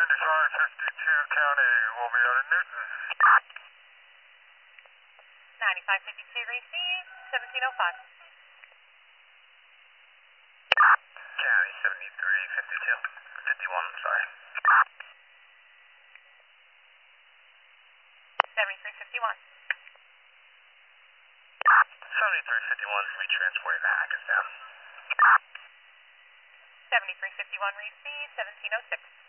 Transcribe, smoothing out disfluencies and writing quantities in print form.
9552 County, we'll be out of Newton. 9552 received, 1705. County 7352, 51, sorry. 7351. 7351's retransporting the hack is down. 7351 received, 1706.